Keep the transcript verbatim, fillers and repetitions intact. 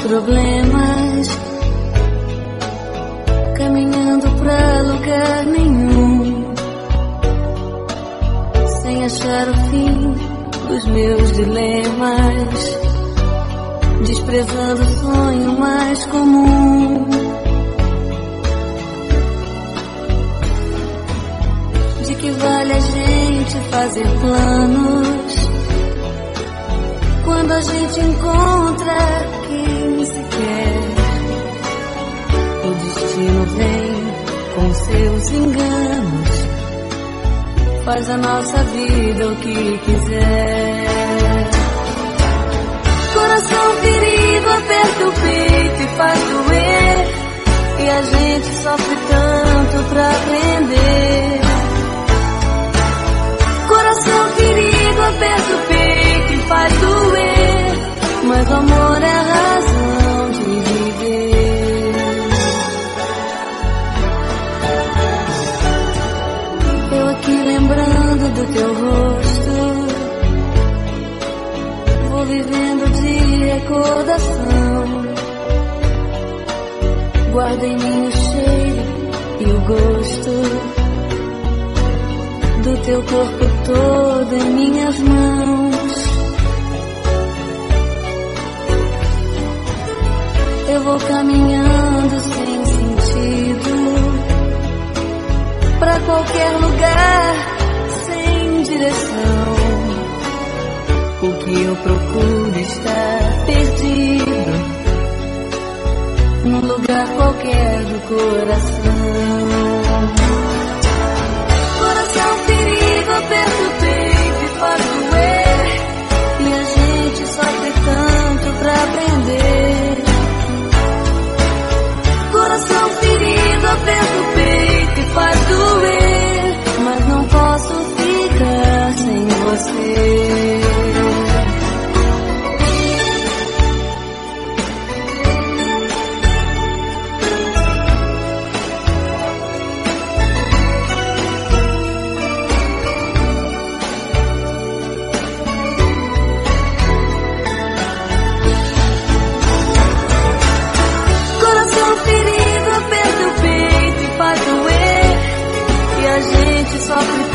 problemas, caminhando pra lugar nenhum, sem achar o fim dos meus dilemas, desprezando o sonho mais comum. De que vale a gente fazer planos quando a gente encontra quem se quer? O destino vem com seus enganos, faz a nossa vida o que quiser. Coração ferido aperta o peito e faz doer, e a gente sofre tanto pra aprender. Coração ferido aperta o peito e faz doer, mas o amor é a razão de viver. Eu aqui lembrando do teu rosto, vou vivendo de recordação. Guardo em mim o cheiro e o gosto do teu corpo todo em minhas mãos. Eu vou caminhando sem sentido, pra qualquer lugar sem direção. O que eu procuro está perdido, num lugar qualquer do coração. Coração ferido aperta o peito e faz doer, e a gente sofre tanto pra aprender. Coração ferido aperta o peito e faz doer, mas não posso ficar sem você. Sofre